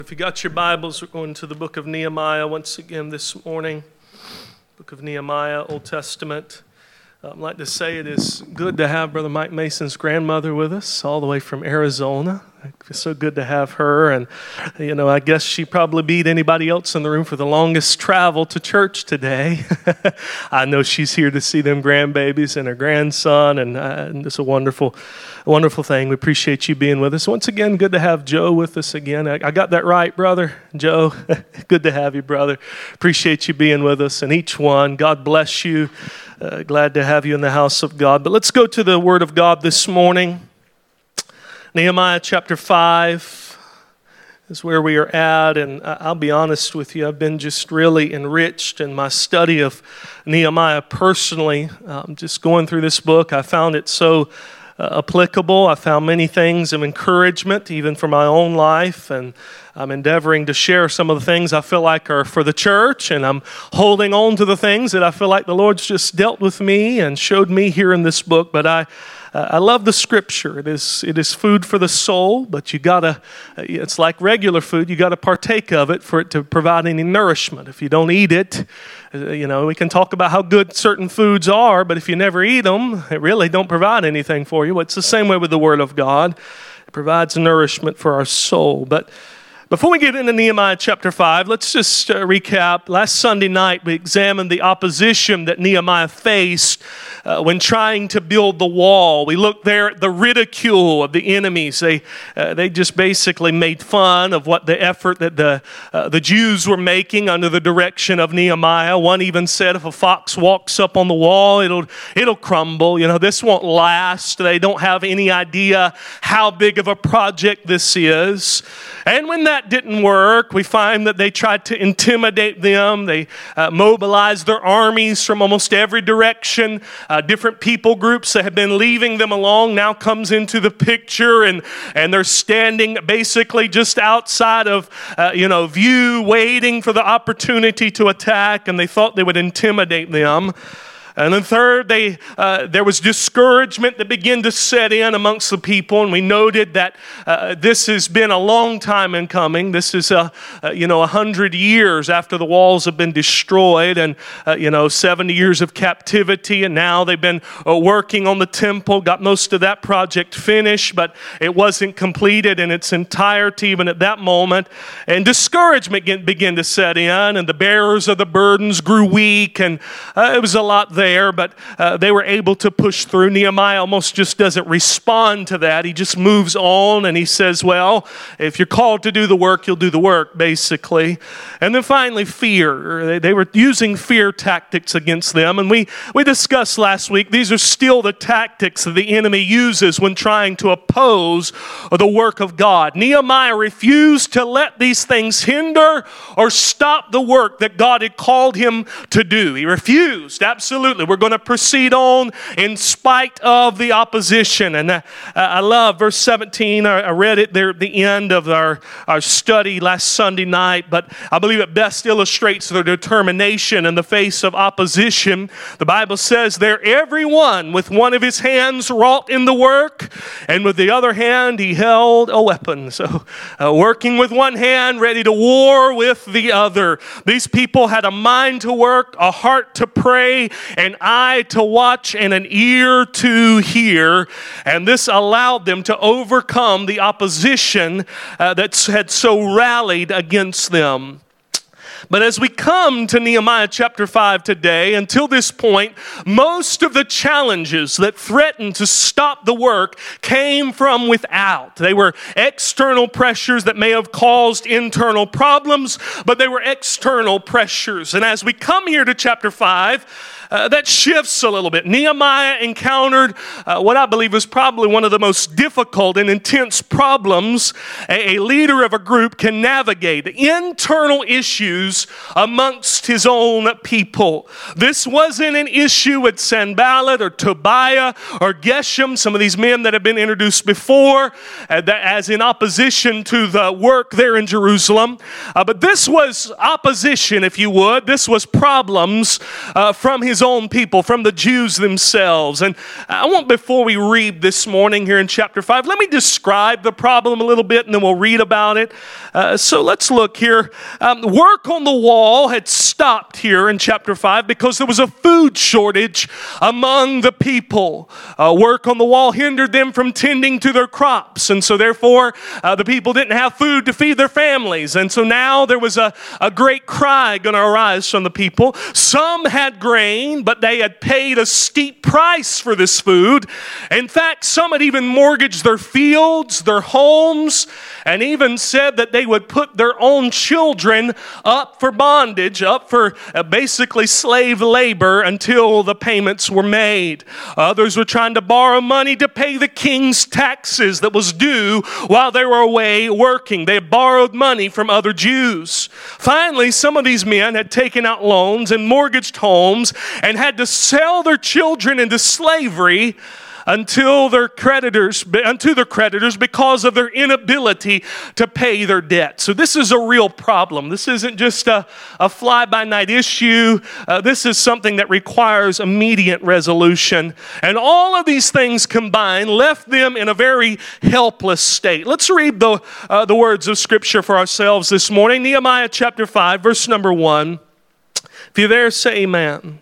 If you got your Bibles, we're going to the book of Nehemiah once again this morning. Book of Nehemiah, Old Testament. I'd like to say it is good to have Brother Mike Mason's grandmother with us, all the way from Arizona. It's so good to have her, and I guess she probably beat anybody else in the room for the longest travel to church today. I know she's here to see them grandbabies and her grandson, and it's a wonderful thing. We appreciate you being with us. Once again, good to have Joe with us again. I got that right, brother? Joe, good to have you, brother. Appreciate you being with us, and each one. God bless you. Glad to have you in the house of God. But let's go to the Word of God this morning. Nehemiah chapter 5 is where we are at, and I'll be honest with you, I've been just really enriched in my study of Nehemiah personally. Just going through this book, I found it so applicable. I found many things of encouragement, even for my own life, and I'm endeavoring to share some of the things I feel like are for the church, and I'm holding on to the things that I feel like the Lord's just dealt with me and showed me here in this book. But I love the Scripture. It is food for the soul, but you gotta. It's like regular food. You gotta partake of it for it to provide any nourishment. If you don't eat it, we can talk about how good certain foods are, but if you never eat them, it really don't provide anything for you. It's the same way with the Word of God. It provides nourishment for our soul. But before we get into Nehemiah chapter 5, let's just recap. Last Sunday night, we examined the opposition that Nehemiah faced when trying to build the wall. We looked there at the ridicule of the enemies. They just basically made fun of what the effort that the Jews were making under the direction of Nehemiah. One even said, if a fox walks up on the wall, it'll crumble. This won't last. They don't have any idea how big of a project this is. And when that didn't work, we find that they tried to intimidate them. They mobilized their armies from almost every direction. Different people groups that had been leaving them along now comes into the picture, and they're standing basically just outside of view, waiting for the opportunity to attack, and they thought they would intimidate them. And then third, there was discouragement that began to set in amongst the people, and we noted that this has been a long time in coming. This is 100 years after the walls have been destroyed, and 70 years of captivity, and now they've been working on the temple, got most of that project finished, but it wasn't completed in its entirety even at that moment. And discouragement began to set in, and the bearers of the burdens grew weak, and it was a lot there, but they were able to push through. Nehemiah almost just doesn't respond to that. He just moves on, and he says, well, if you're called to do the work, you'll do the work, basically. And then finally, fear. They were using fear tactics against them, and we discussed last week, these are still the tactics that the enemy uses when trying to oppose the work of God. Nehemiah refused to let these things hinder or stop the work that God had called him to do. He refused, absolutely. We're going to proceed on in spite of the opposition. And I love verse 17. I read it there at the end of our study last Sunday night, but I believe it best illustrates their determination in the face of opposition. The Bible says there, everyone with one of his hands wrought in the work, and with the other hand he held a weapon. So working with one hand, ready to war with the other. These people had a mind to work, a heart to pray, an eye to watch, and an ear to hear. And this allowed them to overcome the opposition that had so rallied against them. But as we come to Nehemiah chapter 5 today, until this point, most of the challenges that threatened to stop the work came from without. They were external pressures that may have caused internal problems, but they were external pressures. And as we come here to chapter 5, that shifts a little bit. Nehemiah encountered what I believe was probably one of the most difficult and intense problems a leader of a group can navigate. Internal issues Jews amongst his own people. This wasn't an issue with Sanballat or Tobiah or Geshem, some of these men that have been introduced before, as in opposition to the work there in Jerusalem. But this was opposition, if you would. This was problems from his own people, from the Jews themselves. And I want, before we read this morning here in chapter 5, let me describe the problem a little bit and then we'll read about it. So let's look here. Work on the wall had stopped here in chapter 5 because there was a food shortage among the people. Work on the wall hindered them from tending to their crops, and so therefore the people didn't have food to feed their families. And so now there was a great cry going to arise from the people. Some had grain, but they had paid a steep price for this food. In fact, some had even mortgaged their fields, their homes, and even said that they would put their own children up for bondage, up for basically slave labor until the payments were made. Others were trying to borrow money to pay the king's taxes that was due while they were away working. They had borrowed money from other Jews. Finally, some of these men had taken out loans and mortgaged homes and had to sell their children into slavery unto their creditors because of their inability to pay their debt. So this is a real problem. This isn't just a fly-by-night issue. This is something that requires immediate resolution. And all of these things combined left them in a very helpless state. Let's read the words of Scripture for ourselves this morning. Nehemiah chapter 5, verse number 1. If you're there, say amen.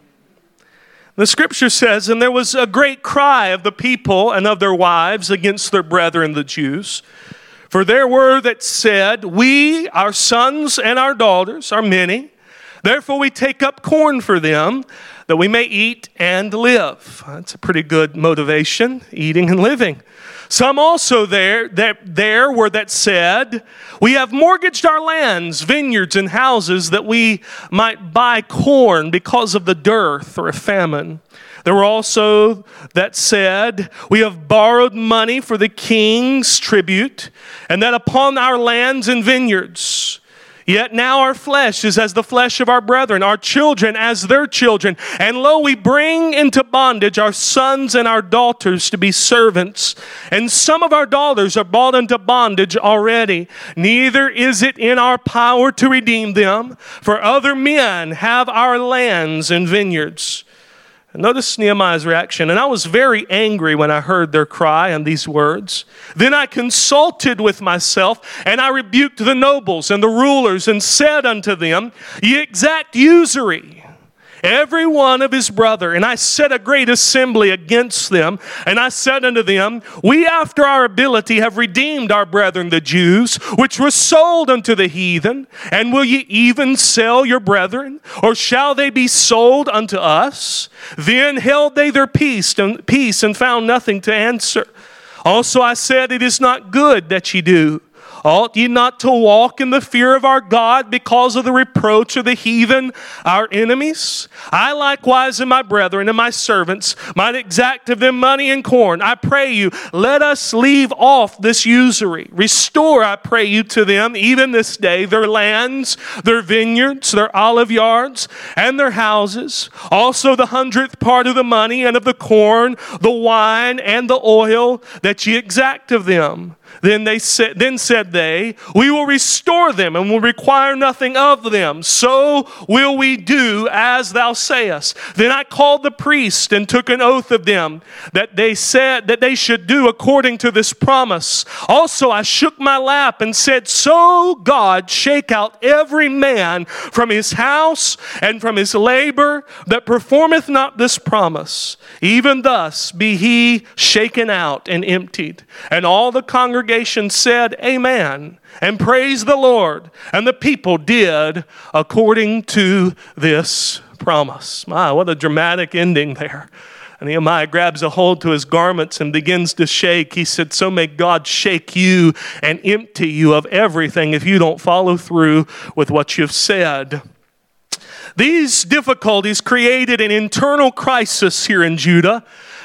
The Scripture says, "And there was a great cry of the people and of their wives against their brethren the Jews. For there were that said, We, our sons and our daughters, are many. Therefore we take up corn for them, that we may eat and live." That's a pretty good motivation, eating and living. Some also there were that said, "We have mortgaged our lands, vineyards, and houses that we might buy corn because of the dearth or a famine." There were also that said, "We have borrowed money for the king's tribute, and that upon our lands and vineyards. Yet now our flesh is as the flesh of our brethren, our children as their children. And lo, we bring into bondage our sons and our daughters to be servants. And some of our daughters are brought into bondage already. Neither is it in our power to redeem them, for other men have our lands and vineyards." Notice Nehemiah's reaction. "And I was very angry when I heard their cry and these words. Then I consulted with myself, and I rebuked the nobles and the rulers, and said unto them, Ye exact usury, every one of his brother. And I set a great assembly against them. And I said unto them, We after our ability have redeemed our brethren the Jews, which were sold unto the heathen. And will ye even sell your brethren? Or shall they be sold unto us? Then held they their peace and found nothing to answer. Also I said, It is not good that ye do. Ought ye not to walk in the fear of our God because of the reproach of the heathen, our enemies? I likewise and my brethren and my servants might exact of them money and corn. I pray you, let us leave off this usury. Restore, I pray you, to them even this day their lands, their vineyards, their olive yards, and their houses. Also the 100th part of the money and of the corn, the wine, and the oil that ye exact of them. Then said they, We will restore them and will require nothing of them. So will we do as thou sayest. Then I called the priest and took an oath of them that they said that they should do according to this promise. Also I shook my lap and said, So God shake out every man from his house and from his labor that performeth not this promise. Even thus be he shaken out and emptied. And all the congregation said, Amen, and praise the Lord. And the people did according to this promise. My, what a dramatic ending there. And Nehemiah grabs a hold to his garments and begins to shake. He said, So may God shake you and empty you of everything if you don't follow through with what you've said. These difficulties created an internal crisis here in Judah.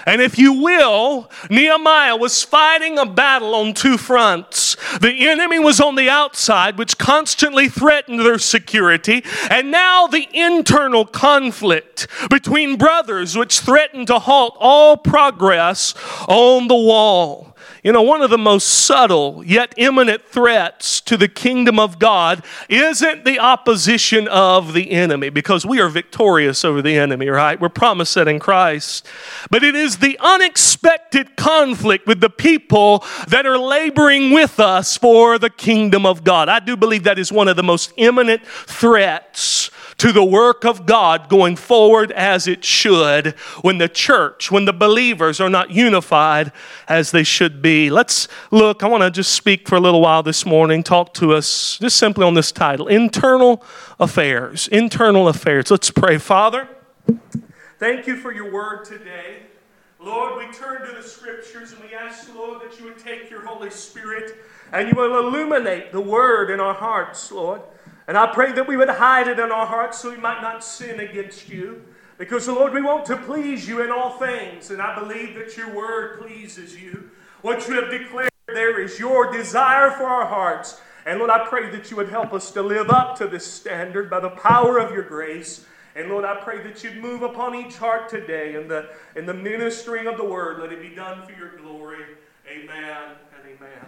And if you will, Nehemiah was fighting a battle on two fronts. The enemy was on the outside, which constantly threatened their security. And now the internal conflict between brothers, which threatened to halt all progress on the wall. You know, one of the most subtle yet imminent threats to the kingdom of God isn't the opposition of the enemy, because we are victorious over the enemy, right? We're promised that in Christ. But it is the unexpected conflict with the people that are laboring with us for the kingdom of God. I do believe that is one of the most imminent threats to the work of God going forward as it should when the church, when the believers are not unified as they should be. Let's look, I want to just speak for a little while this morning, talk to us just simply on this title, Internal Affairs. Internal Affairs. Let's pray. Father, thank you for your word today. Lord, we turn to the scriptures and we ask, Lord, that you would take your Holy Spirit and you will illuminate the word in our hearts, Lord. And I pray that we would hide it in our hearts so we might not sin against you. Because, Lord, we want to please you in all things. And I believe that your word pleases you. What you have declared there is your desire for our hearts. And, Lord, I pray that you would help us to live up to this standard by the power of your grace. And, Lord, I pray that you'd move upon each heart today in the ministering of the word. Let it be done for your glory. Amen and amen.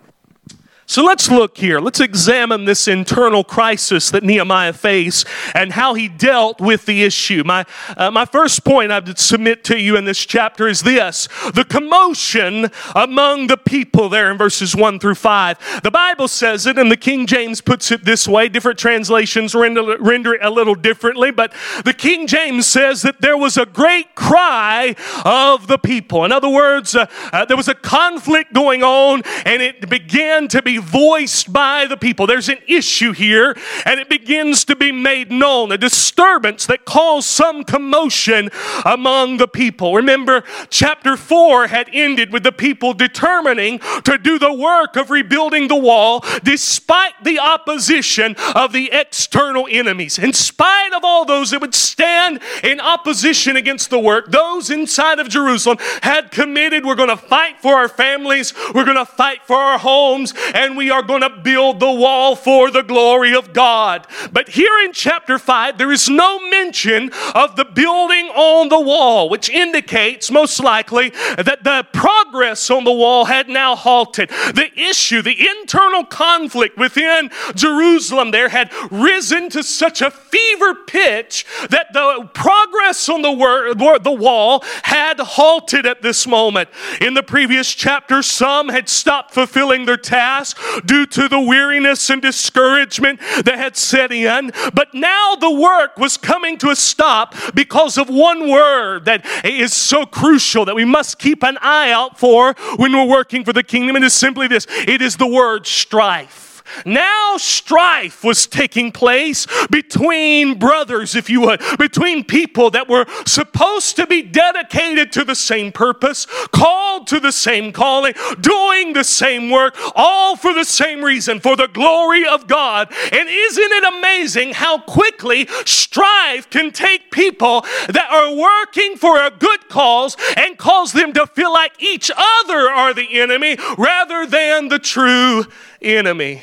So let's look here. Let's examine this internal crisis that Nehemiah faced and how he dealt with the issue. My first point I would submit to you in this chapter is this: the commotion among the people there in verses 1 through 5. The Bible says it, and the King James puts it this way. Different translations render it a little differently, but the King James says that there was a great cry of the people. In other words, there was a conflict going on, and it began to be voiced by the people. There's an issue here, and it begins to be made known, a disturbance that caused some commotion among the people. Remember, chapter 4 had ended with the people determining to do the work of rebuilding the wall despite the opposition of the external enemies. In spite of all those that would stand in opposition against the work, those inside of Jerusalem had committed, we're going to fight for our families, we're going to fight for our homes, and we are going to build the wall for the glory of God. But here in chapter 5, there is no mention of the building on the wall, which indicates most likely that the progress on the wall had now halted. The issue, the internal conflict within Jerusalem there had risen to such a fever pitch that the progress on the wall had halted at this moment. In the previous chapter, some had stopped fulfilling their task due to the weariness and discouragement that had set in. But now the work was coming to a stop because of one word that is so crucial that we must keep an eye out for when we're working for the kingdom. It is simply this: it is the word strife. Now strife was taking place between brothers, if you would, between people that were supposed to be dedicated to the same purpose, called to the same calling, doing the same work, all for the same reason, for the glory of God. And isn't it amazing how quickly strife can take people that are working for a good cause and cause them to feel like each other are the enemy rather than the true enemy?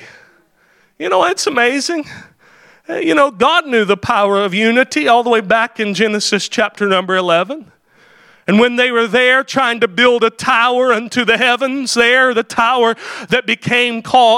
You know, it's amazing. You know, God knew the power of unity all the way back in Genesis chapter number 11. And when they were there trying to build a tower unto the heavens there, the tower that became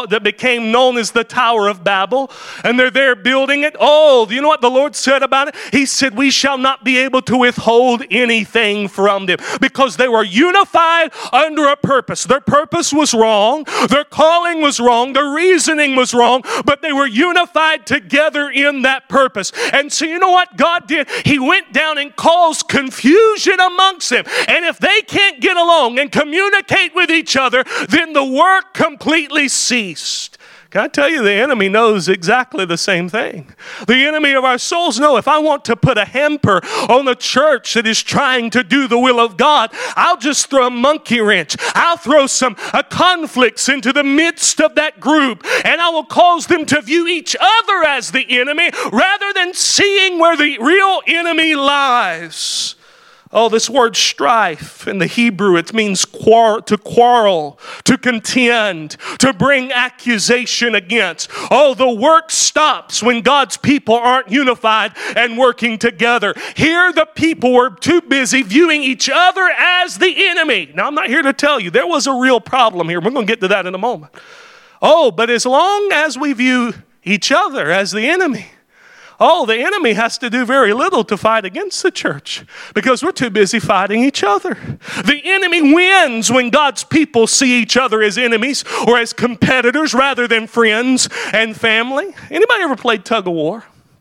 known as the Tower of Babel, and they're there building it. Oh, do you know what the Lord said about it? He said, we shall not be able to withhold anything from them, because they were unified under a purpose. Their purpose was wrong. Their calling was wrong. Their reasoning was wrong, but they were unified together in that purpose. And so you know what God did? He went down and caused confusion among them. And if they can't get along and communicate with each other, then the work completely ceased. Can I tell you, the enemy knows exactly the same thing. The enemy of our souls know, if I want to put a hamper on a church that is trying to do the will of God, I'll just throw a monkey wrench. I'll throw some conflicts into the midst of that group, and I will cause them to view each other as the enemy rather than seeing where the real enemy lies. Oh, this word strife in the Hebrew, it means to quarrel, to contend, to bring accusation against. Oh, the work stops when God's people aren't unified and working together. Here the people were too busy viewing each other as the enemy. Now, I'm not here to tell you there was a real problem here. We're going to get to that in a moment. Oh, but as long as we view each other as the enemy, oh, the enemy has to do very little to fight against the church because we're too busy fighting each other. The enemy wins when God's people see each other as enemies or as competitors rather than friends and family. Anybody ever played tug of war?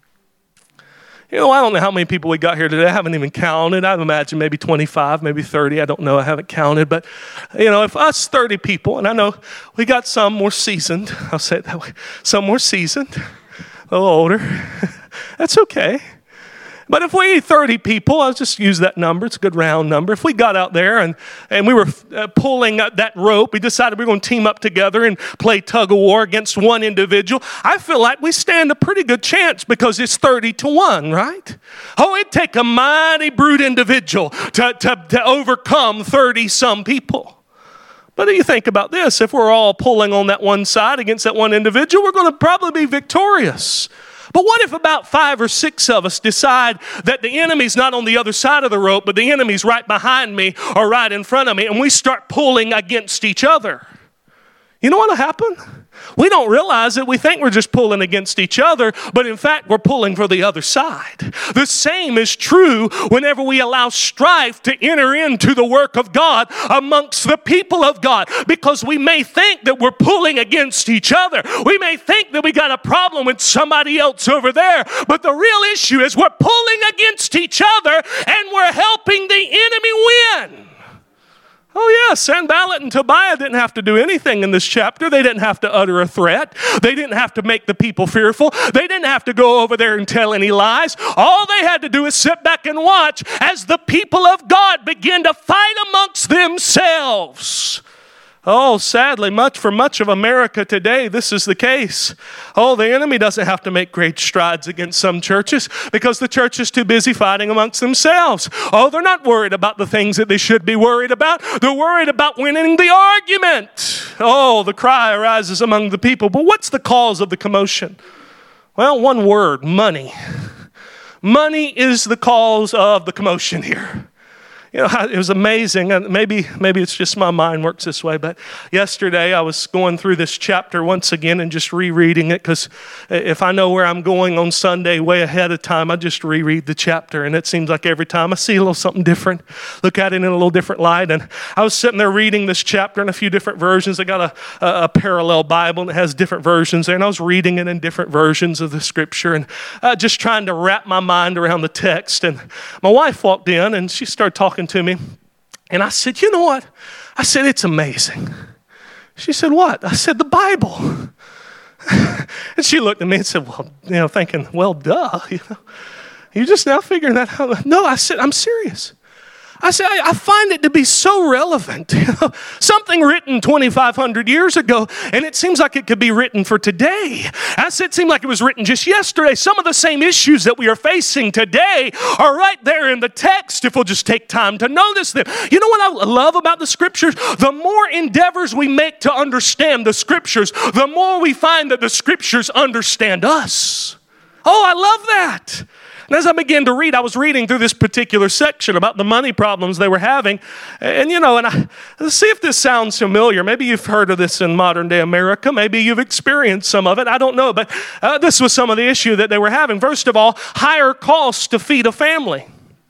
You know, I don't know how many people we got here today. I haven't even counted. I'd imagine maybe 25, maybe 30. I don't know. I haven't counted. But, you know, if us 30 people, and I know we got some more seasoned. I'll say it that way. Some more seasoned, a little older. That's okay. But if we 30 people, I'll just use that number. It's a good round number. If we got out there and we were pulling that rope, we decided we were going to team up together and play tug of war against one individual, I feel like we stand a pretty good chance because it's 30-1, right? Oh, it'd take a mighty brute individual to overcome 30-some people. But you think about this. If we're all pulling on that one side against that one individual, we're going to probably be victorious. But what if about 5 or 6 of us decide that the enemy's not on the other side of the rope, but the enemy's right behind me or right in front of me, and we start pulling against each other? You know what'll happen? We don't realize it. We think we're just pulling against each other, but in fact, we're pulling for the other side. The same is true whenever we allow strife to enter into the work of God amongst the people of God, because we may think that we're pulling against each other. We may think that we got a problem with somebody else over there, but the real issue is we're pulling against each other and we're helping the enemy win. Oh yeah, Sanballat and Tobiah didn't have to do anything in this chapter. They didn't have to utter a threat. They didn't have to make the people fearful. They didn't have to go over there and tell any lies. All they had to do is sit back and watch as the people of God begin to fight amongst themselves. Oh, sadly, for much of America today, this is the case. Oh, the enemy doesn't have to make great strides against some churches because the church is too busy fighting amongst themselves. Oh, they're not worried about the things that they should be worried about. They're worried about winning the argument. Oh, the cry arises among the people. But what's the cause of the commotion? Well, one word: money. Money is the cause of the commotion here. You know, it was amazing, and maybe it's just my mind works this way, but yesterday I was going through this chapter once again and just rereading it, because if I know where I'm going on Sunday way ahead of time, I just reread the chapter, and it seems like every time I see a little something different, look at it in a little different light. And I was sitting there reading this chapter in a few different versions. I got a parallel Bible, and it has different versions there, and I was reading it in different versions of the scripture, and just trying to wrap my mind around the text. And my wife walked in, and she started talking to me, and I said, you know what? I said, it's amazing. She said, what? I said, the Bible. And she looked at me and said, well, thinking, well, duh, you just now figuring that out. No, I said, I'm serious. I said, I find it to be so relevant. Something written 2,500 years ago, and it seems like it could be written for today. I said, it seemed like it was written just yesterday. Some of the same issues that we are facing today are right there in the text if we'll just take time to notice them. You know what I love about the scriptures? The more endeavors we make to understand the scriptures, the more we find that the scriptures understand us. Oh, I love that. And as I began to read, I was reading through this particular section about the money problems they were having. And let's see if this sounds familiar. Maybe you've heard of this in modern day America. Maybe you've experienced some of it. I don't know. But this was some of the issue that they were having. First of all, higher costs to feed a family.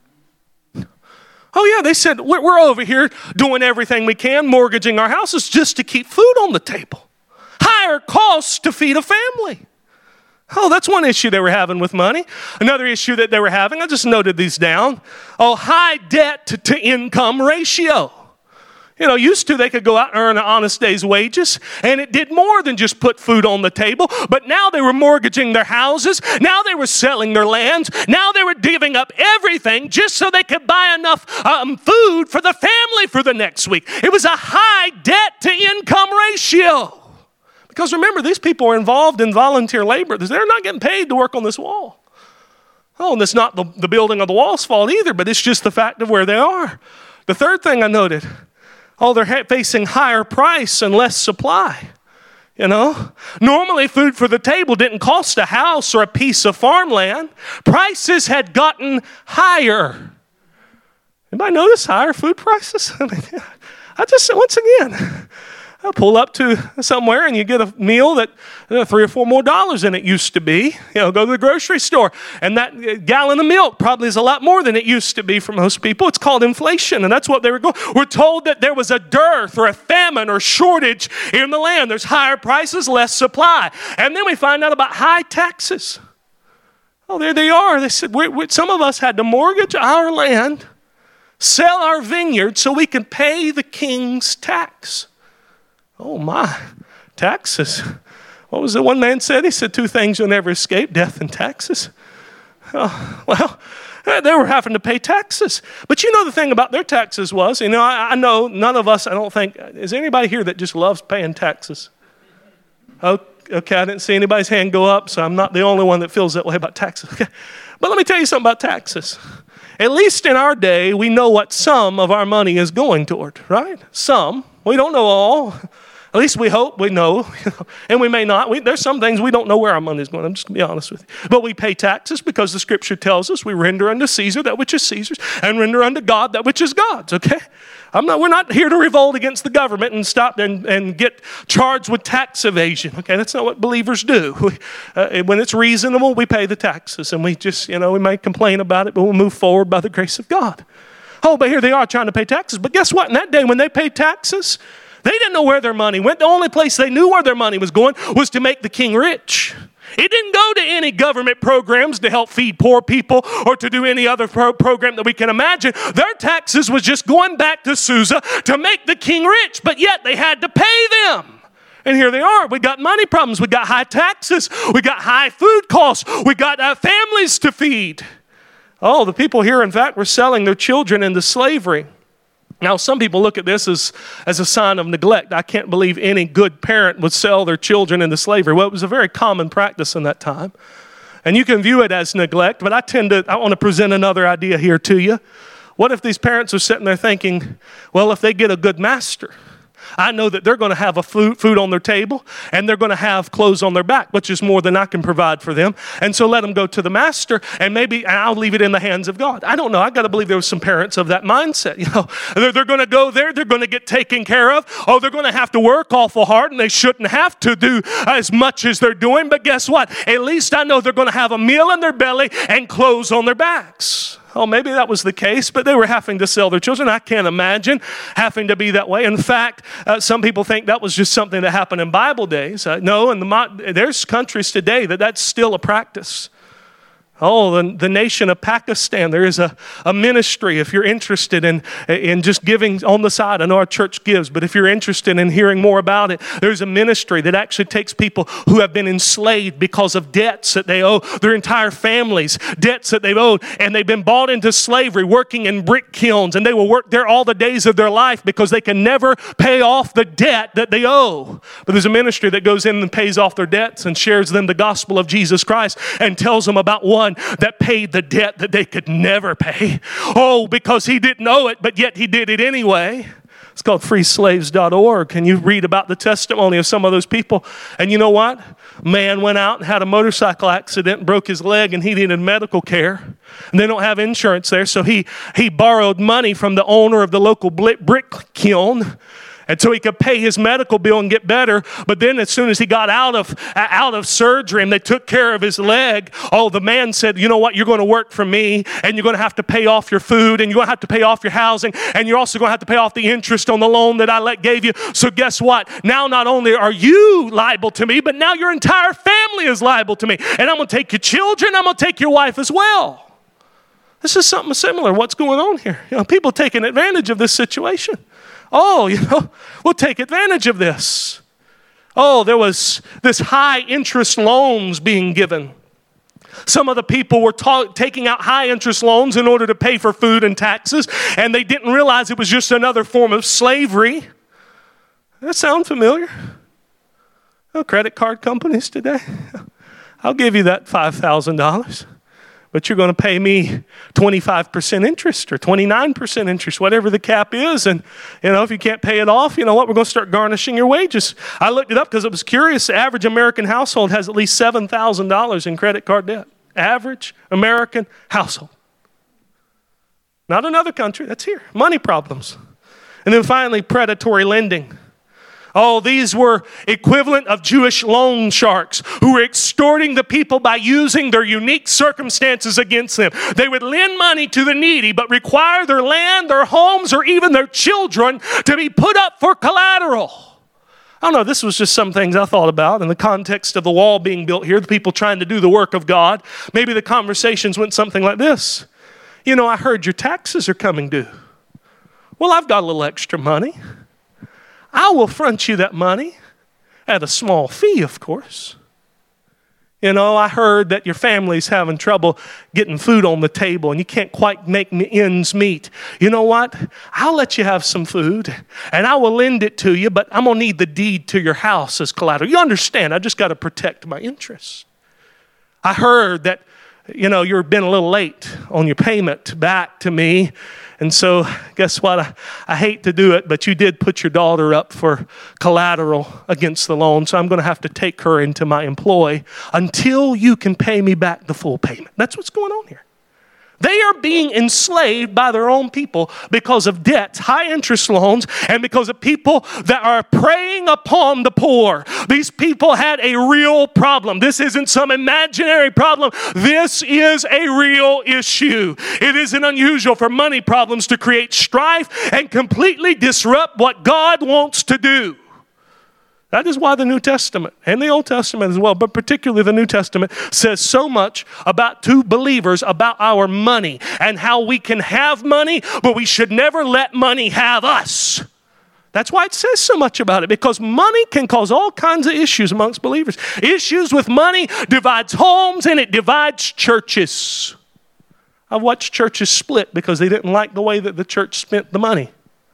Oh yeah, they said, we're over here doing everything we can, mortgaging our houses just to keep food on the table. Higher costs to feed a family. Oh, that's one issue they were having with money. Another issue that they were having, I just noted these down. Oh, high debt to income ratio. Used to they could go out and earn an honest day's wages, and it did more than just put food on the table. But now they were mortgaging their houses. Now they were selling their lands. Now they were giving up everything just so they could buy enough food for the family for the next week. It was a high debt to income ratio. Because remember, these people are involved in volunteer labor. They're not getting paid to work on this wall. Oh, and it's not the building of the wall's fault either, but it's just the fact of where they are. The third thing I noted, they're facing higher price and less supply. Normally food for the table didn't cost a house or a piece of farmland. Prices had gotten higher. Anybody notice higher food prices? Once again, I'll pull up to somewhere and you get a meal that $3 or $4 more than it used to be. Go to the grocery store and that gallon of milk probably is a lot more than it used to be for most people. It's called inflation, and that's what they were going. We're told that there was a dearth or a famine or shortage in the land. There's higher prices, less supply. And then we find out about high taxes. Oh, there they are. They said, some of us had to mortgage our land, sell our vineyard so we can pay the king's tax. Oh my, taxes. What was it one man said? He said, 2 things you'll never escape, death and taxes. They were having to pay taxes. But the thing about their taxes was, I know none of us, I don't think, is there anybody here that just loves paying taxes? Okay, I didn't see anybody's hand go up, so I'm not the only one that feels that way about taxes. Okay. But let me tell you something about taxes. At least in our day, we know what some of our money is going toward, right? Some. We don't know all. At least we hope we know, and we may not. There's some things we don't know where our money is going. I'm just going to be honest with you. But we pay taxes because the Scripture tells us we render unto Caesar that which is Caesar's and render unto God that which is God's, okay? We're not here to revolt against the government and stop and get charged with tax evasion, okay? That's not what believers do. When it's reasonable, we pay the taxes, and we just, we might complain about it, but we'll move forward by the grace of God. Oh, but here they are trying to pay taxes. But guess what? In that day when they paid taxes, they didn't know where their money went. The only place they knew where their money was going was to make the king rich. It didn't go to any government programs to help feed poor people or to do any other program that we can imagine. Their taxes was just going back to Susa to make the king rich, but yet they had to pay them. And here they are. We got money problems. We got high taxes. We got high food costs. We got families to feed. Oh, the people here, in fact, were selling their children into slavery. Now, some people look at this as a sign of neglect. I can't believe any good parent would sell their children into slavery. Well, it was a very common practice in that time. And you can view it as neglect, but I want to present another idea here to you. What if these parents are sitting there thinking, well, if they get a good master, I know that they're going to have food on their table and they're going to have clothes on their back, which is more than I can provide for them. And so let them go to the master and maybe I'll leave it in the hands of God. I don't know. I got to believe there was some parents of that mindset. They're going to go there. They're going to get taken care of. Oh, they're going to have to work awful hard and they shouldn't have to do as much as they're doing. But guess what? At least I know they're going to have a meal in their belly and clothes on their backs. Oh, maybe that was the case, but they were having to sell their children. I can't imagine having to be that way. In fact, some people think that was just something that happened in Bible days. No, there's countries today that's still a practice. Oh, the nation of Pakistan, there is a ministry, if you're interested in just giving on the side. I know our church gives, but if you're interested in hearing more about it, there's a ministry that actually takes people who have been enslaved because of debts that they owe, their entire families, debts that they've owed, and they've been bought into slavery, working in brick kilns, and they will work there all the days of their life because they can never pay off the debt that they owe. But there's a ministry that goes in and pays off their debts and shares them the gospel of Jesus Christ and tells them about one that paid the debt that they could never pay. Oh, because he didn't owe it, but yet he did it anyway. It's called freeslaves.org. And you read about the testimony of some of those people. And you know what? Man went out and had a motorcycle accident, broke his leg, and he needed medical care. And they don't have insurance there, so he borrowed money from the owner of the local brick kiln. And so he could pay his medical bill and get better. But then as soon as he got out of surgery and they took care of his leg, the man said, you know what, you're going to work for me and you're going to have to pay off your food and you're going to have to pay off your housing and you're also going to have to pay off the interest on the loan that I gave you. So guess what? Now not only are you liable to me, but now your entire family is liable to me. And I'm going to take your children, I'm going to take your wife as well. This is something similar. What's going on here? People taking advantage of this situation. We'll take advantage of this. There was this high interest loans being given. Some of the people were taking out high interest loans in order to pay for food and taxes, and they didn't realize it was just another form of slavery. Does that sound familiar? Credit card companies today. I'll give you that $5,000. but you're going to pay me 25% interest or 29% interest, whatever the cap is. And, if you can't pay it off, you know what? We're going to start garnishing your wages. I looked it up because I was curious. The average American household has at least $7,000 in credit card debt. Average American household. Not another country. That's here. Money problems. And then finally, predatory lending. Oh, these were equivalent of Jewish loan sharks who were extorting the people by using their unique circumstances against them. They would lend money to the needy, but require their land, their homes, or even their children to be put up for collateral. I don't know, this was just some things I thought about in the context of the wall being built here, the people trying to do the work of God. Maybe the conversations went something like this. I heard your taxes are coming due. Well, I've got a little extra money. I will front you that money at a small fee, of course. I heard that your family's having trouble getting food on the table and you can't quite make ends meet. You know what? I'll let you have some food and I will lend it to you, but I'm going to need the deed to your house as collateral. You understand, I just got to protect my interests. I heard that, you've been a little late on your payment back to me. And so, guess what? I hate to do it, but you did put your daughter up for collateral against the loan, so I'm going to have to take her into my employ until you can pay me back the full payment. That's what's going on here. They are being enslaved by their own people because of debts, high interest loans, and because of people that are preying upon the poor. These people had a real problem. This isn't some imaginary problem. This is a real issue. It isn't unusual for money problems to create strife and completely disrupt what God wants to do. That is why the New Testament and the Old Testament as well, but particularly the New Testament, says so much to believers about our money and how we can have money, but we should never let money have us. That's why it says so much about it, because money can cause all kinds of issues amongst believers. Issues with money divides homes and it divides churches. I've watched churches split because they didn't like the way that the church spent the money.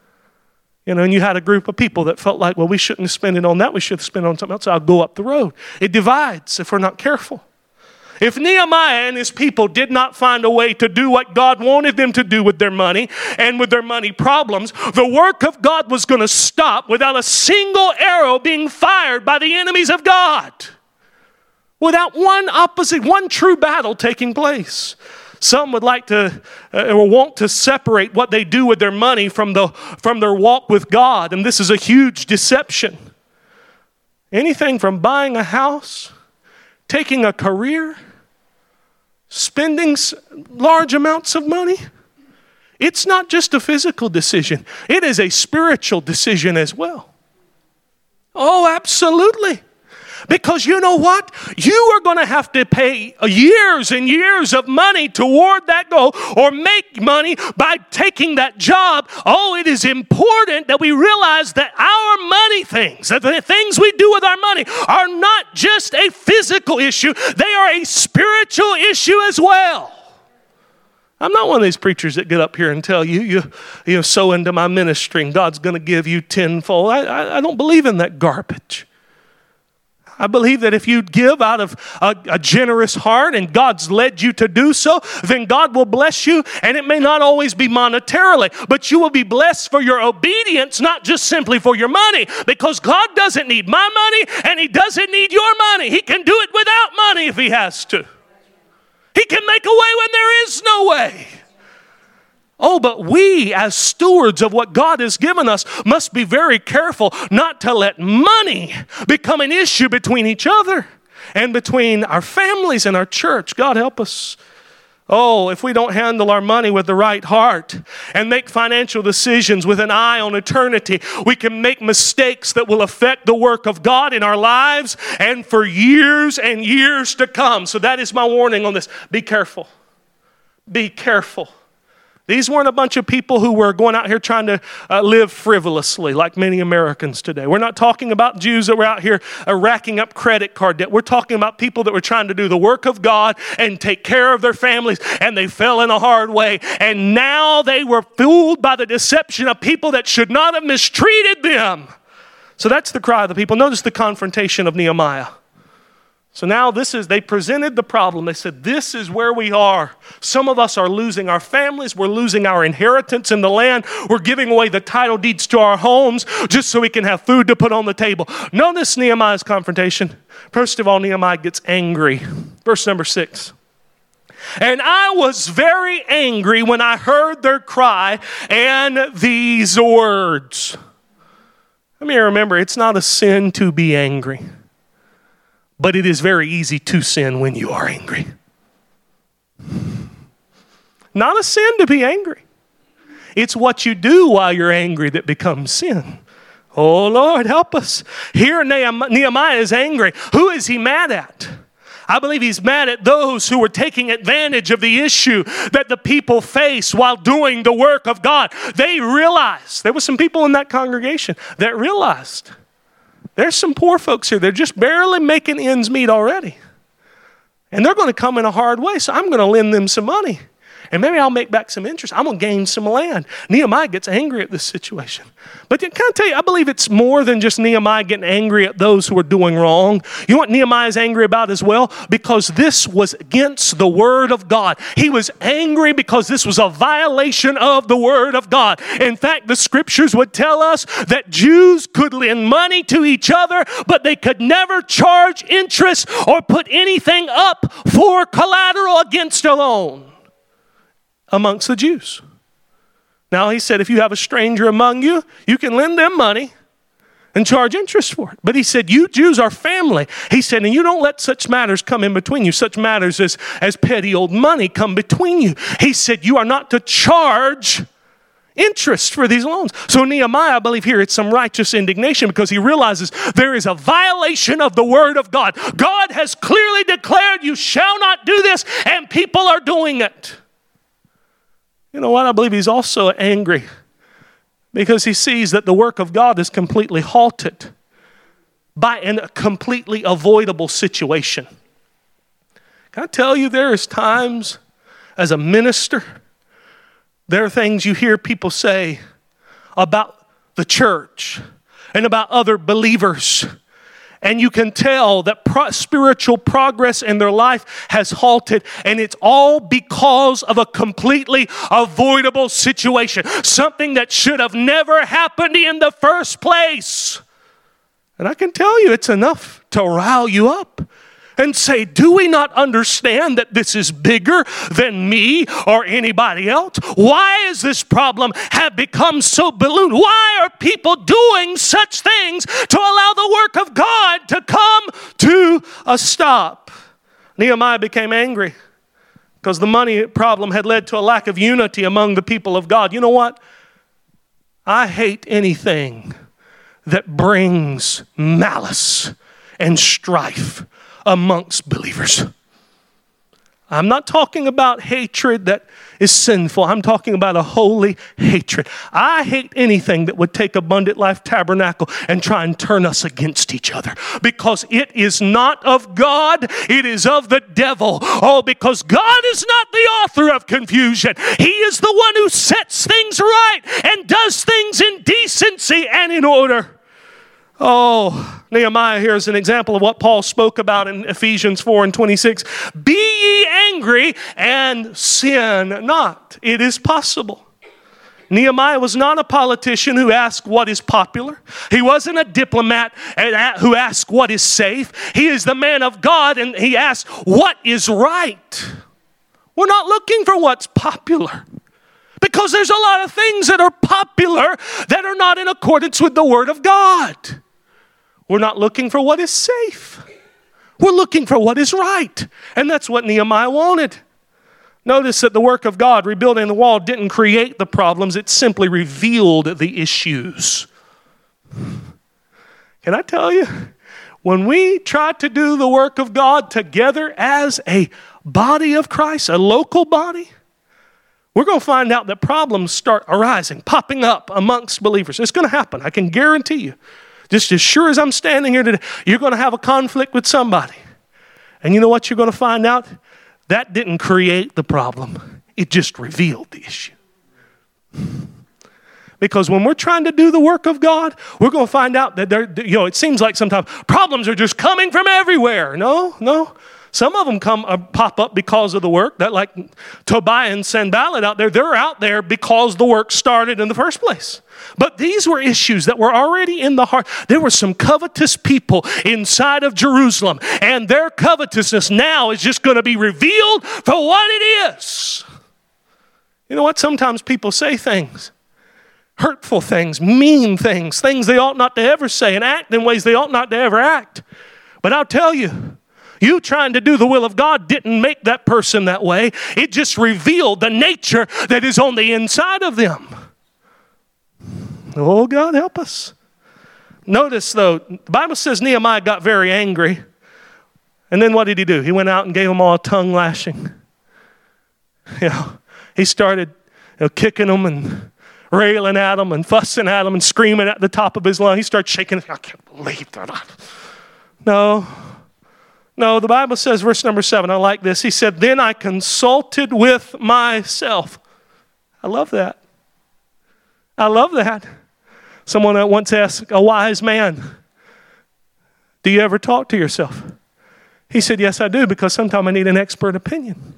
And you had a group of people that felt like, well, we shouldn't have spent it on that. We should have spent it on something else. I'll go up the road. It divides if we're not careful. If Nehemiah and his people did not find a way to do what God wanted them to do with their money and with their money problems, the work of God was going to stop without a single arrow being fired by the enemies of God. Without one true battle taking place. Some would like to or want to separate what they do with their money from their walk with God, and this is a huge deception. Anything from buying a house, taking a career, spending large amounts of money. It's not just a physical decision. It is a spiritual decision as well. Oh, absolutely. Because you know what? You are going to have to pay years and years of money toward that goal or make money by taking that job. Oh, it is important that we realize that our money things, that the things we do with our money are not just a physical issue. They are a spiritual issue as well. I'm not one of these preachers that get up here and tell you sow into my ministry and God's going to give you tenfold. I don't believe in that garbage. I believe that if you give out of a generous heart and God's led you to do so, then God will bless you, and it may not always be monetarily, but you will be blessed for your obedience, not just simply for your money, because God doesn't need my money and He doesn't need your money. He can do it without money if He has to. He can make a way when there is no way. Oh, but we as stewards of what God has given us must be very careful not to let money become an issue between each other and between our families and our church. God help us. Oh, if we don't handle our money with the right heart and make financial decisions with an eye on eternity, we can make mistakes that will affect the work of God in our lives and for years and years to come. So that is my warning on this. Be careful. Be careful. These weren't a bunch of people who were going out here trying to live frivolously like many Americans today. We're not talking about Jews that were out here racking up credit card debt. We're talking about people that were trying to do the work of God and take care of their families, and they fell in a hard way. And now they were fooled by the deception of people that should not have mistreated them. So that's the cry of the people. Notice the confrontation of Nehemiah. So now they presented the problem. They said, this is where we are. Some of us are losing our families. We're losing our inheritance in the land. We're giving away the title deeds to our homes just so we can have food to put on the table. Notice Nehemiah's confrontation. First of all, Nehemiah gets angry. Verse number 6. And I was very angry when I heard their cry and these words. Let me remember, it's not a sin to be angry. But it is very easy to sin when you are angry. Not a sin to be angry. It's what you do while you're angry that becomes sin. Oh, Lord, help us. Here Nehemiah is angry. Who is he mad at? I believe he's mad at those who were taking advantage of the issue that the people face while doing the work of God. They realized, there were some people in that congregation that realized, there's some poor folks here. They're just barely making ends meet already. And they're going to come in a hard way, so I'm going to lend them some money. And maybe I'll make back some interest. I'm going to gain some land. Nehemiah gets angry at this situation. But can I tell you, I believe it's more than just Nehemiah getting angry at those who are doing wrong. You know what Nehemiah is angry about as well? Because this was against the word of God. He was angry because this was a violation of the word of God. In fact, the scriptures would tell us that Jews could lend money to each other, but they could never charge interest or put anything up for collateral against a loan amongst the Jews. Now he said, if you have a stranger among you, you can lend them money and charge interest for it. But he said, you Jews are family. He said, and you don't let such matters come in between you. Such matters as petty old money come between you. He said, you are not to charge interest for these loans. So Nehemiah, I believe here, it's some righteous indignation because he realizes there is a violation of the word of God. God has clearly declared you shall not do this, and people are doing it. You know what? I believe he's also angry because he sees that the work of God is completely halted by a completely avoidable situation. Can I tell you, there is times as a minister, there are things you hear people say about the church and about other believers, and you can tell that spiritual progress in their life has halted, and it's all because of a completely avoidable situation. Something that should have never happened in the first place. And I can tell you, it's enough to rile you up and say, do we not understand that this is bigger than me or anybody else? Why is this problem have become so ballooned? Why are people doing such things to allow the work of God to come to a stop? Nehemiah became angry because the money problem had led to a lack of unity among the people of God. You know what? I hate anything that brings malice and strife amongst believers. I'm not talking about hatred that is sinful. I'm talking about a holy hatred. I hate anything that would take Abundant Life Tabernacle and try and turn us against each other, because it is not of God, it is of the devil. Oh, because God is not the author of confusion. He is the one who sets things right and does things in decency and in order. Oh, Nehemiah here is an example of what Paul spoke about in Ephesians 4:26. Be ye angry and sin not. It is possible. Nehemiah was not a politician who asked what is popular. He wasn't a diplomat who asked what is safe. He is the man of God, and he asked what is right. We're not looking for what's popular, because there's a lot of things that are popular that are not in accordance with the Word of God. We're not looking for what is safe. We're looking for what is right. And that's what Nehemiah wanted. Notice that the work of God, rebuilding the wall, didn't create the problems. It simply revealed the issues. Can I tell you, when we try to do the work of God together as a body of Christ, a local body, we're going to find out that problems start arising, popping up amongst believers. It's going to happen. I can guarantee you. Just as sure as I'm standing here today, you're going to have a conflict with somebody. And you know what you're going to find out? That didn't create the problem. It just revealed the issue. Because when we're trying to do the work of God, we're going to find out that it seems like sometimes problems are just coming from everywhere. No. Some of them pop up because of the work. That like Tobiah and Sanballat out there, they're out there because the work started in the first place. But these were issues that were already in the heart. There were some covetous people inside of Jerusalem, and their covetousness now is just going to be revealed for what it is. You know what? Sometimes people say things, hurtful things, mean things, things they ought not to ever say, and act in ways they ought not to ever act. But I'll tell you, you trying to do the will of God didn't make that person that way. It just revealed the nature that is on the inside of them. Oh, God, help us. Notice, though, the Bible says Nehemiah got very angry. And then what did he do? He went out and gave them all a tongue lashing. He started kicking them and railing at them and fussing at them and screaming at the top of his lungs. He started shaking. I can't believe that. No, the Bible says, verse number 7, I like this. He said, then I consulted with myself. I love that. Someone once asked a wise man, do you ever talk to yourself? He said, yes, I do, because sometimes I need an expert opinion.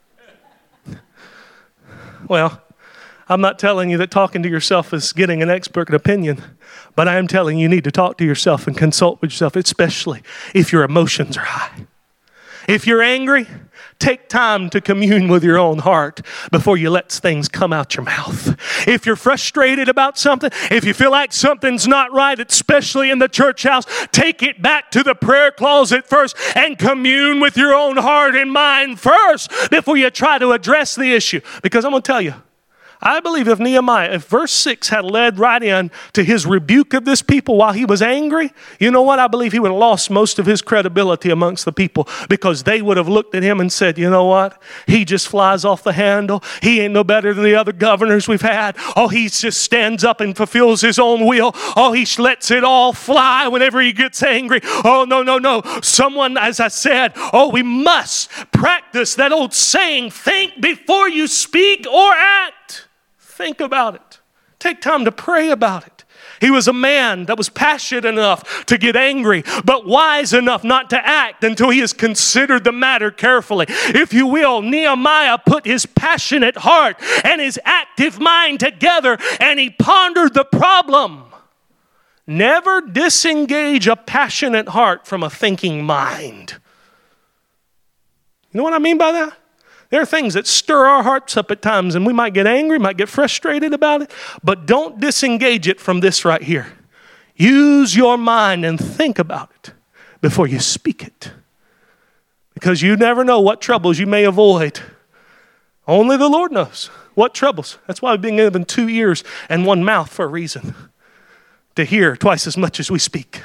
Well, I'm not telling you that talking to yourself is getting an expert opinion, but I am telling you need to talk to yourself and consult with yourself, especially if your emotions are high. If you're angry, take time to commune with your own heart before you let things come out your mouth. If you're frustrated about something, if you feel like something's not right, especially in the church house, take it back to the prayer closet first and commune with your own heart and mind first before you try to address the issue. Because I'm going to tell you, I believe if verse 6 had led right in to his rebuke of this people while he was angry, you know what? I believe he would have lost most of his credibility amongst the people, because they would have looked at him and said, you know what? He just flies off the handle. He ain't no better than the other governors we've had. Oh, he just stands up and fulfills his own will. Oh, he lets it all fly whenever he gets angry. Oh, no. Someone, as I said, we must practice that old saying, think before you speak or act. Think about it. Take time to pray about it. He was a man that was passionate enough to get angry, but wise enough not to act until he has considered the matter carefully. If you will, Nehemiah put his passionate heart and his active mind together, and he pondered the problem. Never disengage a passionate heart from a thinking mind. You know what I mean by that? There are things that stir our hearts up at times, and we might get angry, might get frustrated about it, but don't disengage it from this right here. Use your mind and think about it before you speak it, because you never know what troubles you may avoid. Only the Lord knows what troubles. That's why we've been given 2 ears and 1 mouth for a reason, to hear twice as much as we speak.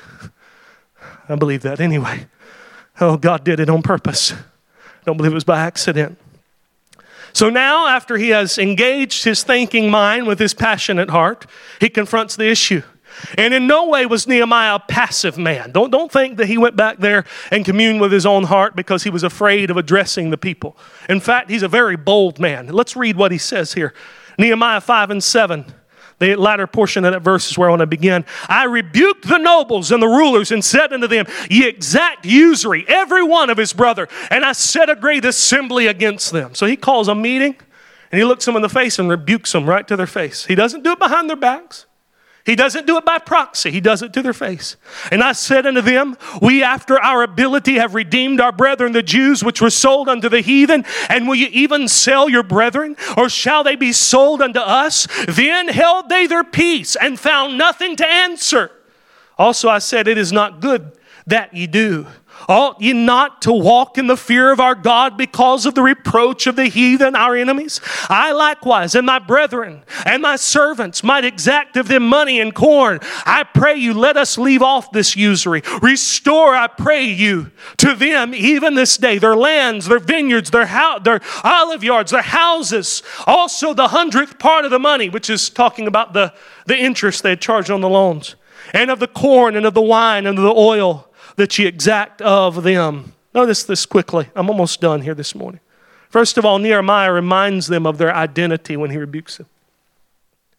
I believe that anyway. Oh, God did it on purpose. I don't believe it was by accident. So now, after he has engaged his thinking mind with his passionate heart, he confronts the issue. And in no way was Nehemiah a passive man. Don't think that he went back there and communed with his own heart because he was afraid of addressing the people. In fact, he's a very bold man. Let's read what he says here. Nehemiah 5 and 7. The latter portion of that verse is where I want to begin. I rebuked the nobles and the rulers and said unto them, ye exact usury, every one of his brother. And I set a great assembly against them. So he calls a meeting and he looks them in the face and rebukes them right to their face. He doesn't do it behind their backs. He doesn't do it by proxy. He does it to their face. And I said unto them, we after our ability have redeemed our brethren, the Jews, which were sold unto the heathen. And will you even sell your brethren? Or shall they be sold unto us? Then held they their peace and found nothing to answer. Also I said, it is not good that ye do. Ought ye not to walk in the fear of our God because of the reproach of the heathen, our enemies? I likewise and my brethren and my servants might exact of them money and corn. I pray you, let us leave off this usury. Restore, I pray you, to them even this day, their lands, their vineyards, their olive yards, their houses. Also the 100th part of the money, which is talking about the interest they had charged on the loans, and of the corn and of the wine and of the oil that ye exact of them. Notice this quickly. I'm almost done here this morning. First of all, Nehemiah reminds them of their identity when he rebukes them.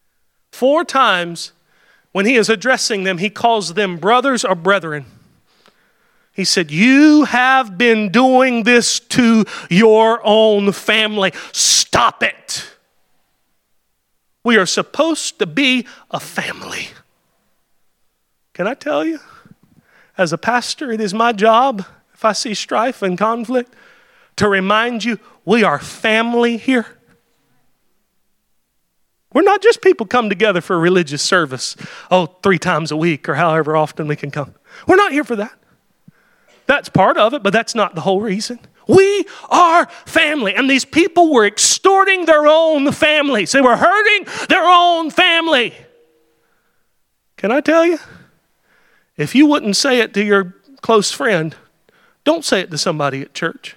4 times when he is addressing them, he calls them brothers or brethren. He said, you have been doing this to your own family. Stop it. We are supposed to be a family. Can I tell you, as a pastor, it is my job, if I see strife and conflict, to remind you we are family here. We're not just people come together for a religious service, 3 times a week or however often we can come. We're not here for that. That's part of it, but that's not the whole reason. We are family, and these people were extorting their own families. They were hurting their own family. Can I tell you? If you wouldn't say it to your close friend, don't say it to somebody at church.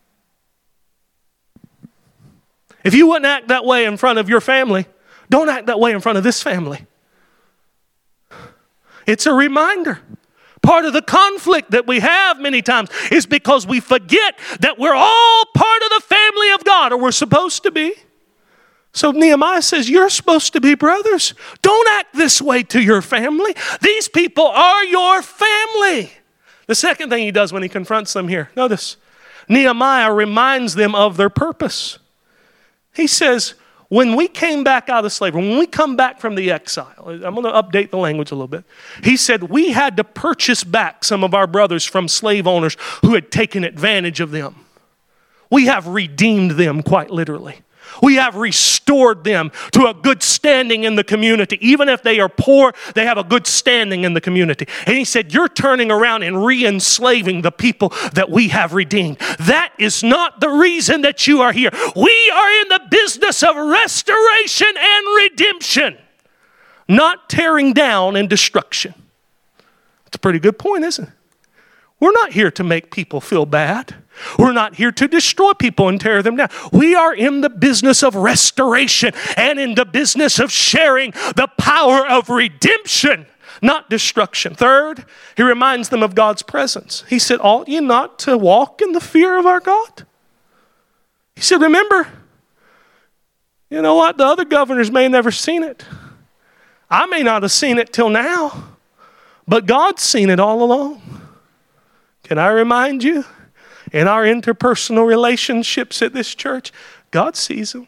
If you wouldn't act that way in front of your family, don't act that way in front of this family. It's a reminder. Part of the conflict that we have many times is because we forget that we're all part of the family of God, or we're supposed to be. So Nehemiah says, you're supposed to be brothers. Don't act this way to your family. These people are your family. The second thing he does when he confronts them here, notice, Nehemiah reminds them of their purpose. He says, when we came back out of slavery, when we come back from the exile, I'm going to update the language a little bit. He said, we had to purchase back some of our brothers from slave owners who had taken advantage of them. We have redeemed them, quite literally. We have restored them to a good standing in the community. Even if they are poor, they have a good standing in the community. And he said, you're turning around and re-enslaving the people that we have redeemed. That is not the reason that you are here. We are in the business of restoration and redemption, not tearing down and destruction. That's a pretty good point, isn't it? We're not here to make people feel bad. We're not here to destroy people and tear them down. We are in the business of restoration and in the business of sharing the power of redemption, not destruction. Third, he reminds them of God's presence. He said, ought you not to walk in the fear of our God? He said, remember, you know what? The other governors may have never seen it. I may not have seen it till now, but God's seen it all along. Can I remind you, in our interpersonal relationships at this church, God sees them.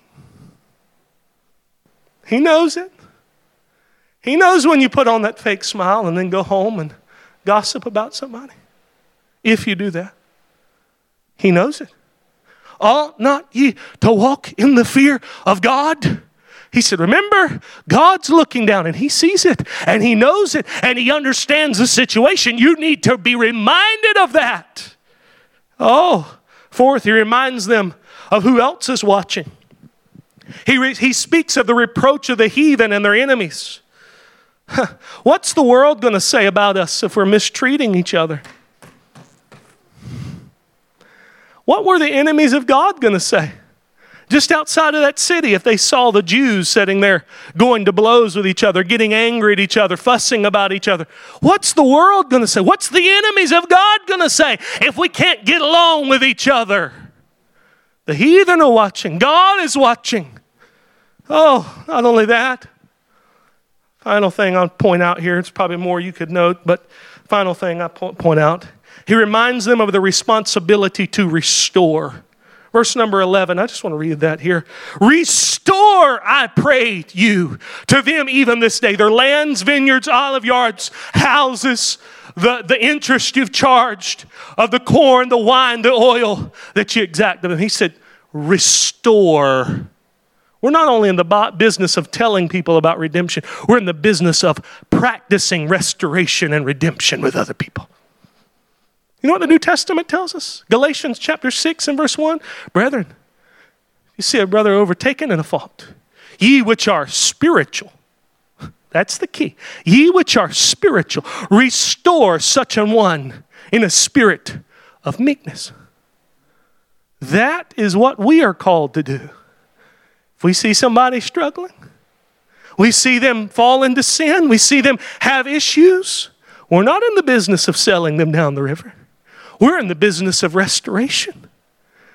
He knows it. He knows when you put on that fake smile and then go home and gossip about somebody. If you do that, he knows it. Ought not ye to walk in the fear of God? He said, remember, God's looking down and he sees it and he knows it and he understands the situation. You need to be reminded of that. Fourth, he reminds them of who else is watching. He speaks of the reproach of the heathen and their enemies. What's the world going to say about us if we're mistreating each other? What were the enemies of God going to say? Just outside of that city, if they saw the Jews sitting there going to blows with each other, getting angry at each other, fussing about each other, what's the world going to say? What's the enemies of God going to say if we can't get along with each other? The heathen are watching. God is watching. Not only that. Final thing I'll point out here, it's probably more you could note, but final thing I point out, he reminds them of the responsibility to restore. Verse number 11, I just want to read that here. Restore, I pray you, to them even this day, their lands, vineyards, olive yards, houses, the interest you've charged of the corn, the wine, the oil that you exact of them. He said, restore. We're not only in the business of telling people about redemption, we're in the business of practicing restoration and redemption with other people. You know what the New Testament tells us? Galatians chapter 6 and verse 1. Brethren, you see a brother overtaken in a fault. Ye which are spiritual. That's the key. Ye which are spiritual. Restore such an one in a spirit of meekness. That is what we are called to do. If we see somebody struggling, we see them fall into sin, we see them have issues, we're not in the business of selling them down the river. We're in the business of restoration.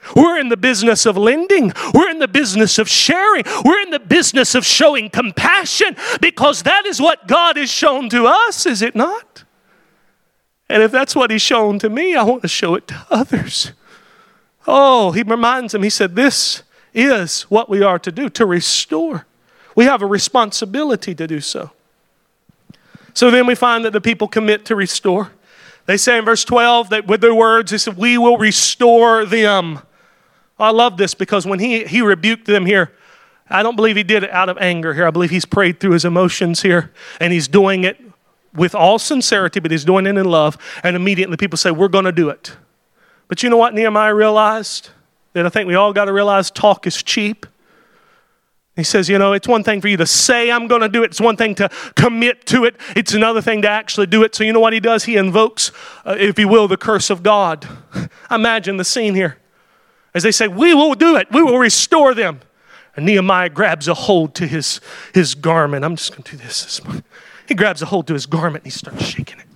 We're in the business of lending. We're in the business of sharing. We're in the business of showing compassion because that is what God has shown to us, is it not? And if that's what He's shown to me, I want to show it to others. Oh, He reminds them, He said, this is what we are to do, to restore. We have a responsibility to do so. So then we find that the people commit to restore. They say in verse 12 that with their words, they said, we will restore them. I love this because when he rebuked them here, I don't believe He did it out of anger here. I believe He's prayed through His emotions here, and He's doing it with all sincerity, but He's doing it in love. And immediately people say, we're going to do it. But you know what Nehemiah realized? That I think we all got to realize talk is cheap. He says, it's one thing for you to say I'm going to do it. It's one thing to commit to it. It's another thing to actually do it. So you know what he does? He invokes, if you will, the curse of God. Imagine the scene here. As they say, we will do it. We will restore them. And Nehemiah grabs a hold to his garment. I'm just going to do this morning. He grabs a hold to his garment and he starts shaking it.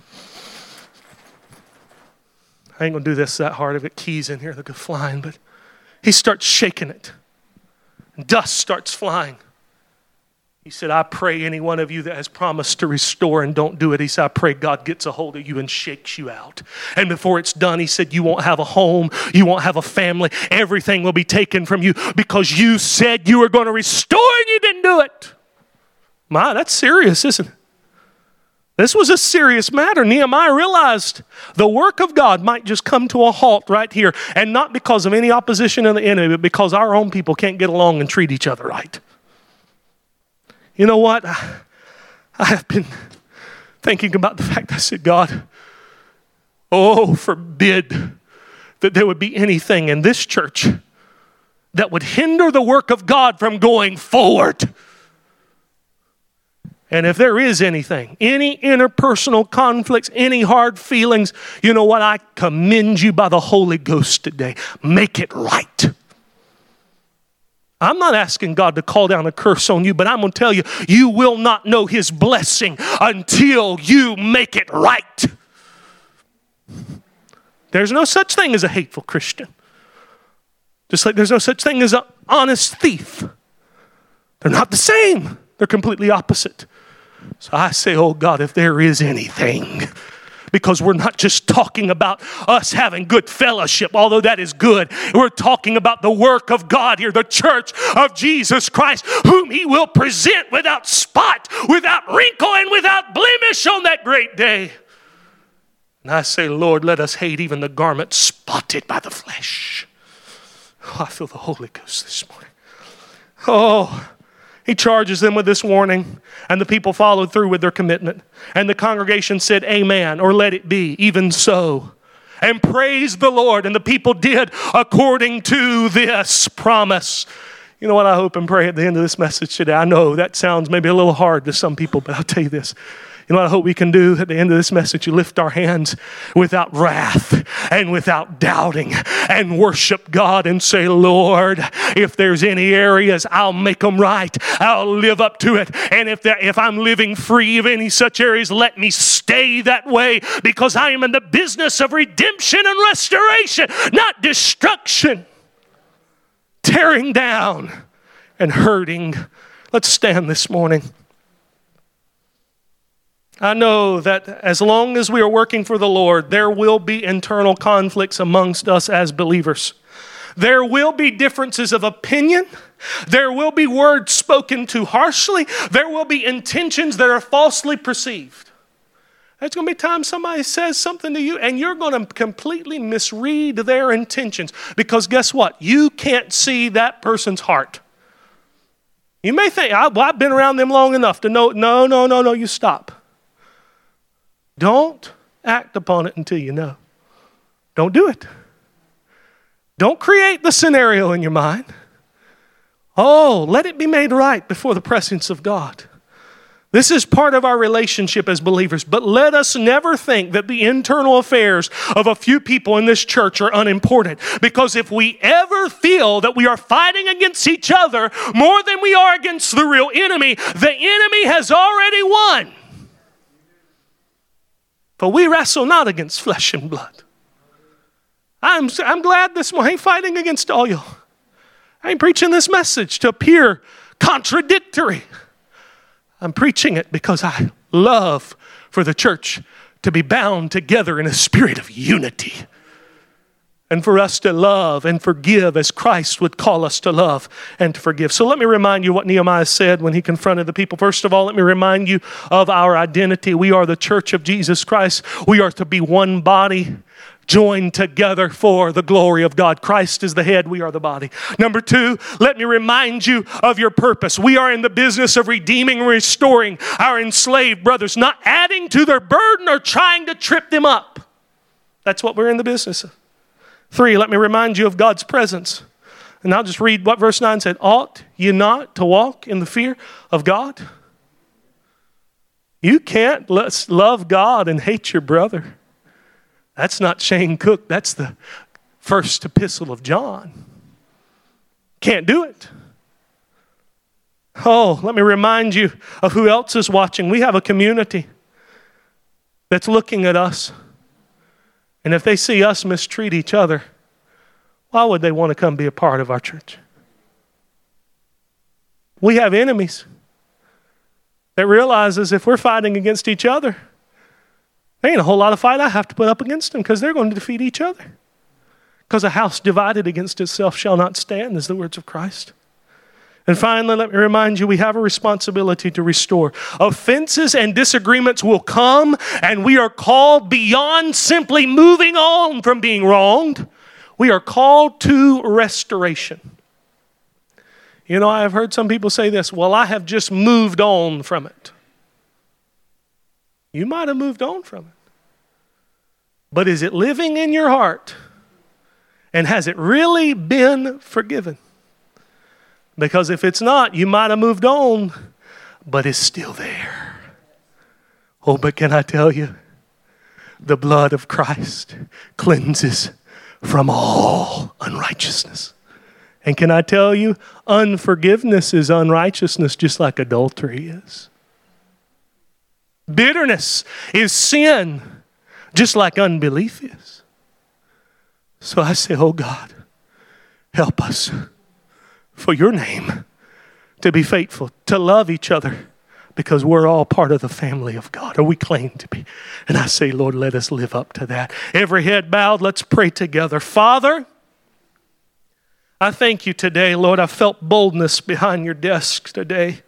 I ain't going to do this that hard. I've got keys in here that go flying. But he starts shaking it. Dust starts flying. He said, I pray any one of you that has promised to restore and don't do it. He said, I pray God gets a hold of you and shakes you out. And before it's done, he said, you won't have a home. You won't have a family. Everything will be taken from you because you said you were going to restore and you didn't do it. My, that's serious, isn't it? This was a serious matter. Nehemiah realized the work of God might just come to a halt right here. And not because of any opposition of the enemy, but because our own people can't get along and treat each other right. You know what? I have been thinking about the fact I said, God, oh, forbid that there would be anything in this church that would hinder the work of God from going forward. And if there is anything, any interpersonal conflicts, any hard feelings, you know what? I commend you by the Holy Ghost today. Make it right. I'm not asking God to call down a curse on you, but I'm going to tell you, you will not know His blessing until you make it right. There's no such thing as a hateful Christian. Just like there's no such thing as an honest thief. They're not the same. They're completely opposite. So I say, oh God, if there is anything, because we're not just talking about us having good fellowship, although that is good. We're talking about the work of God here, the church of Jesus Christ, whom He will present without spot, without wrinkle, and without blemish on that great day. And I say, Lord, let us hate even the garment spotted by the flesh. Oh, I feel the Holy Ghost this morning. Oh, He charges them with this warning, and the people followed through with their commitment. And the congregation said, amen, or let it be, even so. And praised the Lord, and the people did according to this promise. You know what I hope and pray at the end of this message today? I know that sounds maybe a little hard to some people, but I'll tell you this. You know what I hope we can do at the end of this message? You lift our hands without wrath and without doubting and worship God and say, Lord, if there's any areas, I'll make them right. I'll live up to it. And if I'm living free of any such areas, let me stay that way because I am in the business of redemption and restoration, not destruction, tearing down and hurting. Let's stand this morning. I know that as long as we are working for the Lord, there will be internal conflicts amongst us as believers. There will be differences of opinion. There will be words spoken too harshly. There will be intentions that are falsely perceived. There's going to be times somebody says something to you and you're going to completely misread their intentions because guess what? You can't see that person's heart. You may think, I've been around them long enough to know, no, you stop. Don't act upon it until you know. Don't do it. Don't create the scenario in your mind. Oh, let it be made right before the presence of God. This is part of our relationship as believers, but let us never think that the internal affairs of a few people in this church are unimportant. Because if we ever feel that we are fighting against each other more than we are against the real enemy, the enemy has already won. For we wrestle not against flesh and blood, I'm glad this morning. I ain't fighting against all y'all. I ain't preaching this message to appear contradictory. I'm preaching it because I love for the church to be bound together in a spirit of unity. And for us to love and forgive as Christ would call us to love and to forgive. So let me remind you what Nehemiah said when he confronted the people. First of all, let me remind you of our identity. We are the church of Jesus Christ. We are to be one body, joined together for the glory of God. Christ is the head, we are the body. Number two, let me remind you of your purpose. We are in the business of redeeming and restoring our enslaved brothers, not adding to their burden or trying to trip them up. That's what we're in the business of. 3, let me remind you of God's presence. And I'll just read what verse 9 said. Ought ye not to walk in the fear of God? You can't love God and hate your brother. That's not Shane Cook. That's the first epistle of John. Can't do it. Oh, let me remind you of who else is watching. We have a community that's looking at us. And if they see us mistreat each other, why would they want to come be a part of our church? We have enemies that realizes if we're fighting against each other, there ain't a whole lot of fight I have to put up against them because they're going to defeat each other. Because a house divided against itself shall not stand, is the words of Christ. And finally, let me remind you, we have a responsibility to restore. Offenses and disagreements will come, and we are called beyond simply moving on from being wronged. We are called to restoration. You know, I have heard some people say this, well, I have just moved on from it. You might have moved on from it. But is it living in your heart? And has it really been forgiven? Because if it's not, you might have moved on, but it's still there. Oh, but can I tell you, the blood of Christ cleanses from all unrighteousness. And can I tell you, unforgiveness is unrighteousness just like adultery is. Bitterness is sin just like unbelief is. So I say, oh God, help us for your name to be faithful, to love each other, because we're all part of the family of God, or we claim to be. And I say, Lord, let us live up to that. Every head bowed, let's pray together. Father, I thank you today, Lord. I felt boldness behind your desk today.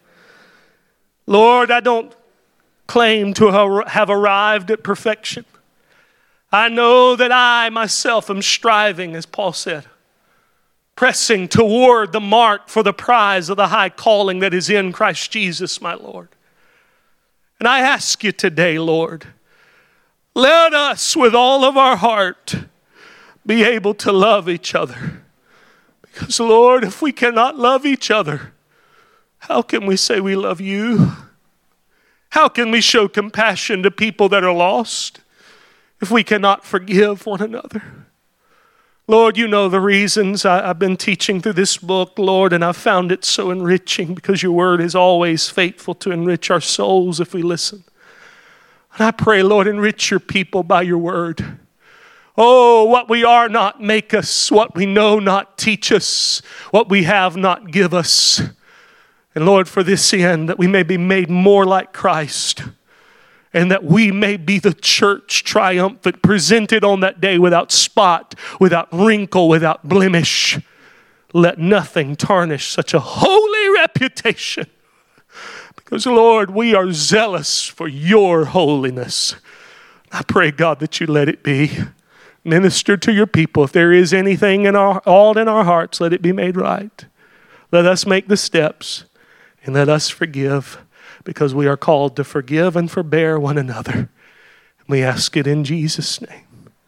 Lord, I don't claim to have arrived at perfection. I know that I myself am striving, as Paul said, pressing toward the mark for the prize of the high calling that is in Christ Jesus, my Lord. And I ask you today, Lord, let us with all of our heart be able to love each other. Because, Lord, if we cannot love each other, how can we say we love you? How can we show compassion to people that are lost if we cannot forgive one another? Lord, you know the reasons I've been teaching through this book, Lord, and I've found it so enriching because your word is always faithful to enrich our souls if we listen. And I pray, Lord, enrich your people by your word. Oh, what we are not, make us. What we know not, teach us. What we have not, give us. And Lord, for this end, that we may be made more like Christ. And that we may be the church triumphant, presented on that day without spot, without wrinkle, without blemish. Let nothing tarnish such a holy reputation. Because, Lord, we are zealous for your holiness. I pray, God, that you let it be. Minister to your people. If there is anything in our hearts, let it be made right. Let us make the steps and let us forgive. Because we are called to forgive and forbear one another. We ask it in Jesus' name.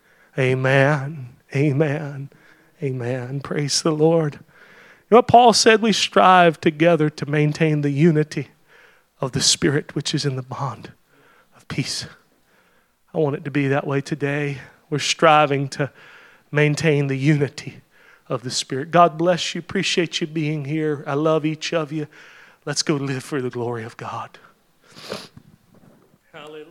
Amen. Amen. Amen. Praise the Lord. You know what Paul said? We strive together to maintain the unity of the Spirit, which is in the bond of peace. I want it to be that way today. We're striving to maintain the unity of the Spirit. God bless you. Appreciate you being here. I love each of you. Let's go live for the glory of God. Hallelujah.